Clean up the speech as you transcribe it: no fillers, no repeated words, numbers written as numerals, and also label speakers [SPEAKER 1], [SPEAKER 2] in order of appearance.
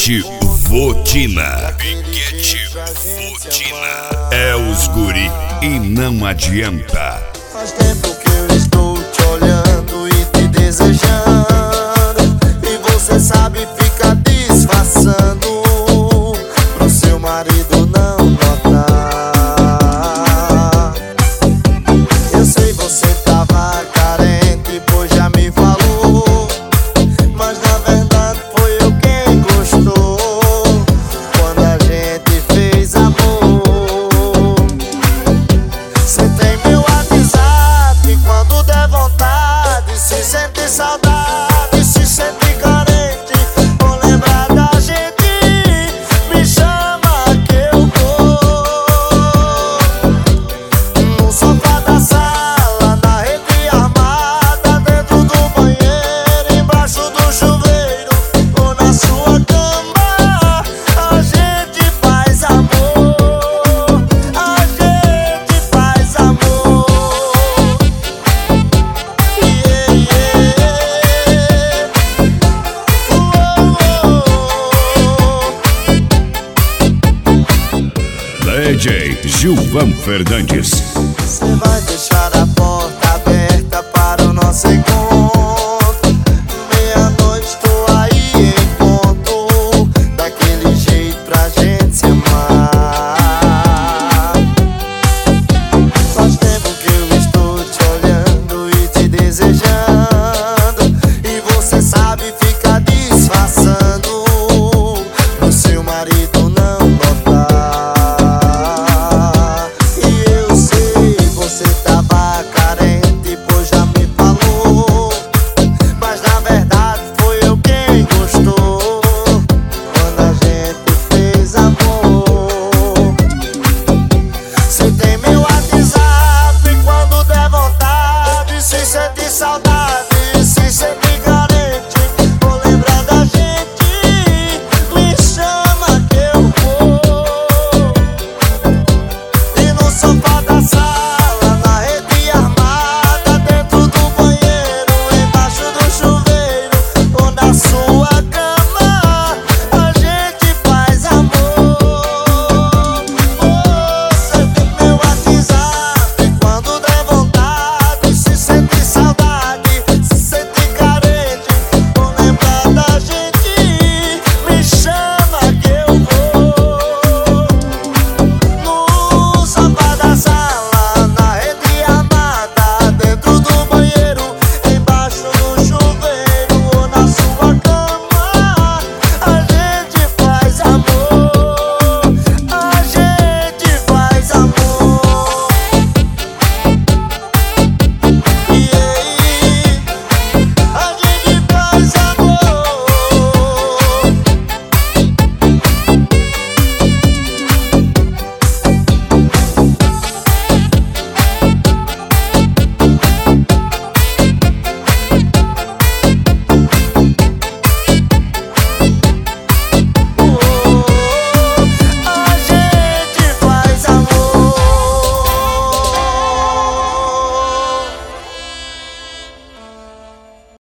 [SPEAKER 1] Piquete Votina. Piquete Votina. É os guri e não adianta.
[SPEAKER 2] Faz tempo que eu estou te olhando e te desejando, e você sabe, fica disfarçando pro seu marido não notar. Eu sei, você tava carente, pois já me falou, mas na verdade foi eu quem gostou quando a gente fez amor. Você tem meu WhatsApp e quando der vontade, se sente saudade, se sente carente, ou lembrar da gente, me chama que eu vou. No sofá da sala, na rede armada, dentro do banheiro, embaixo do chuveiro, ou na sua cama, a gente faz amor, a gente faz amor. Yeah, yeah.
[SPEAKER 1] DJ Gilvan Fernandes.
[SPEAKER 2] Você vai deixar